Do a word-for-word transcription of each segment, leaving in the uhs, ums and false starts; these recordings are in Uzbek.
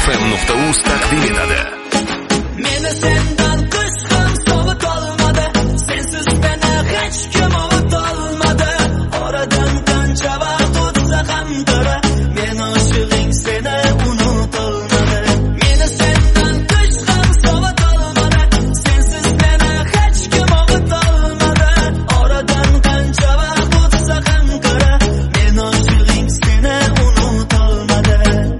f m nuqta uz taqdim etadi. Meni sendan qush ham sovutolmadi, sensiz meni hech kim ovutolmadi. Oradan qancha vaqt o'tsa ham qara, men oshig'ing seni unutolmadi. Meni sendan qush ham sovutolmadi, sensiz meni hech kim ovutolmadi. Oradan qancha vaqt o'tsa ham qara, men oshig'ing seni unutolmadi.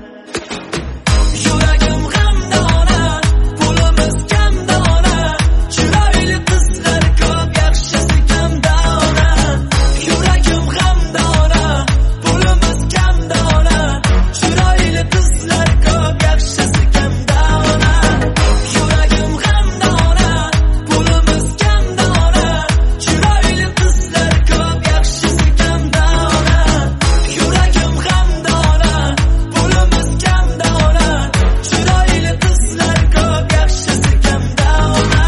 Yuragim g'amdona, pulimiz kamdona, chiroyli qizlar ko'p, yaxshisi kamdona. Yuragim g'amdona, pulimiz kamdona, chiroyli qizlar ko'p, yaxshisi kamdona. Yuragim g'amdona, pulimiz kamdona, chiroyli qizlar ko'p, yaxshisi kamdona. Yuragim g'amdona, pulimiz kamdona, chiroyli qizlar ko'p, yaxshisi kamdona.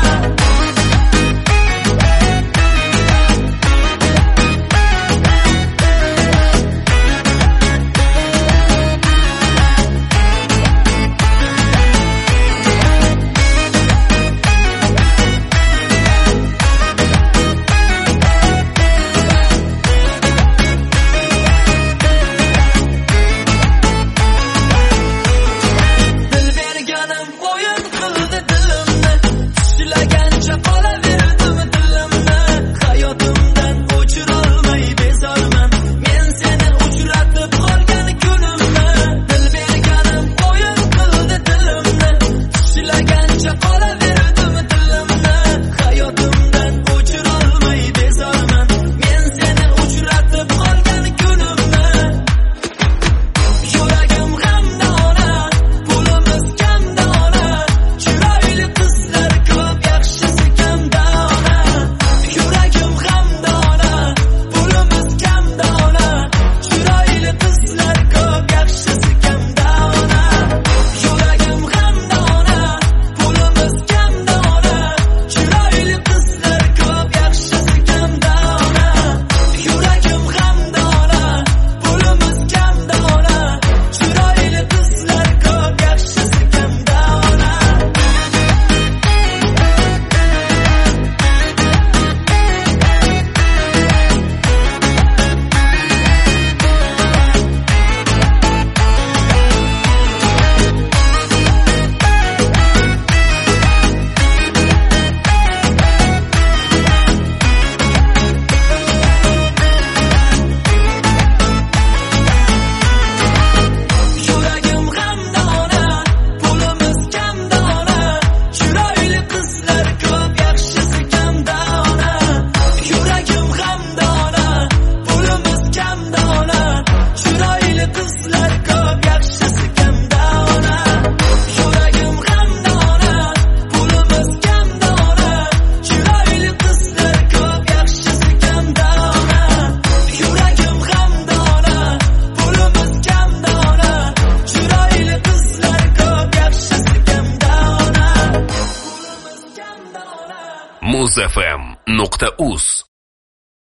Dil berganim o'yin qildi dilimni, tishlagancha qolaverdim dilimni. Hayotimdan o'chirolmay bezorman, men seni uchratib qolgan kunimni. Dil berganim o'yin qildi dilimni, tishlagancha qolaverdim dilimni. Hayotimdan o'chirolmay bezorman, men seni uchratib qolgan kunimni. Yuragim g'amdona, pulimiz kamdona, chiroyli qizlar ko'p, yaxshisi kamdona. Yuragim g'amdona, pulimiz kamdona, chiroyli qizlar ko'p, yaxshisi kamdona. Yuragim g'amdona, pulimiz kamdona, chiroyli qizlar ko'p, yaxshisi kamdona. Yuragim g'amdona, pulimiz kamdona, chiroyli qizlar ko'p, yaxshisi kamdona. Yuragim g'amdona, pulimiz kamdona, chiroyli qizlar ko'p, yaxshisi kamdona. Yuragim g'amdona, pulimiz kamdona, chiroyli qizlar ko'p, yaxshisi kamdona. Yuragim g'amdona, pulimiz kamdona, chiroyli qizlar ko'p, yaxshisi kamdona. Yuragim g'amdona, pulimiz kamdona, chiroyli qizlar ko'p, yaxshisi kamdona. Pulimiz kamdona. muz f m nuqta uz